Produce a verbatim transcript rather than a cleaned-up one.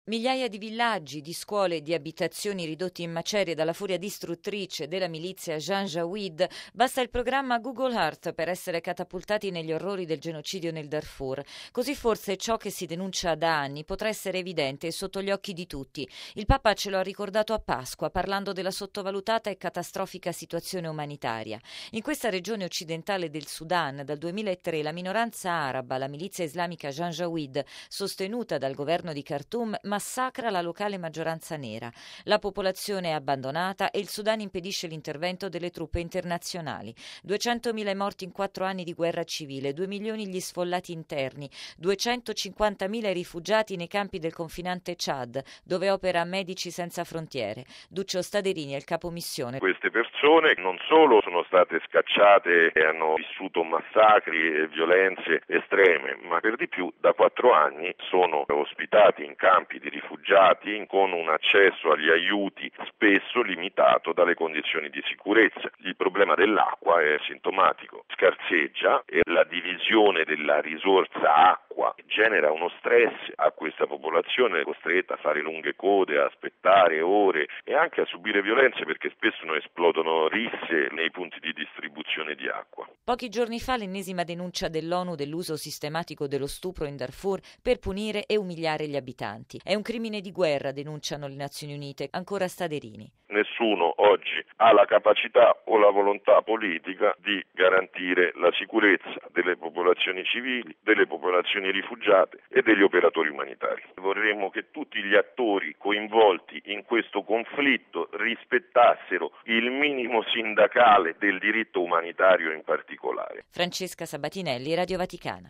Migliaia di villaggi, di scuole e di abitazioni ridotti in macerie dalla furia distruttrice della milizia Janjaweed. Basta il programma Google Earth per essere catapultati negli orrori del genocidio nel Darfur. Così forse ciò che si denuncia da anni potrà essere evidente e sotto gli occhi di tutti. Il Papa ce lo ha ricordato a Pasqua, parlando della sottovalutata e catastrofica situazione umanitaria. In questa regione occidentale del Sudan, dal duemilatré, la minoranza araba, la milizia islamica Janjaweed, sostenuta dal governo di Khartoum, massacra la locale maggioranza nera. La popolazione è abbandonata e il Sudan impedisce l'intervento delle truppe internazionali. duecentomila morti in quattro anni di guerra civile, due milioni gli sfollati interni, duecentocinquantamila rifugiati nei campi del confinante Chad, dove opera Medici Senza Frontiere. Duccio Staderini è il capo missione. Queste persone non solo sono state scacciate e hanno vissuto massacri e violenze estreme, ma per di più da quattro anni sono ospitati in campi di rifugiati con un accesso agli aiuti spesso limitato dalle condizioni di sicurezza. Il problema dell'acqua è sintomatico, scarseggia e la divisione della risorsa acqua genera uno stress a questa popolazione costretta a fare lunghe code, a aspettare ore e anche a subire violenze perché spesso non esplodono risse nei punti di distribuzione di acqua. Pochi giorni fa l'ennesima denuncia dell'ONU dell'uso sistematico dello stupro in Darfur per punire e umiliare gli abitanti. È un crimine di guerra, denunciano le Nazioni Unite. Ancora Staderini. Nessuno oggi ha la capacità o la volontà politica di garantire la sicurezza delle popolazioni civili, delle popolazioni rifugiate e degli operatori umanitari. Vorremmo che tutti gli attori coinvolti in questo conflitto rispettassero il minimo sindacale del diritto umanitario in particolare. Francesca Sabatinelli, Radio Vaticana.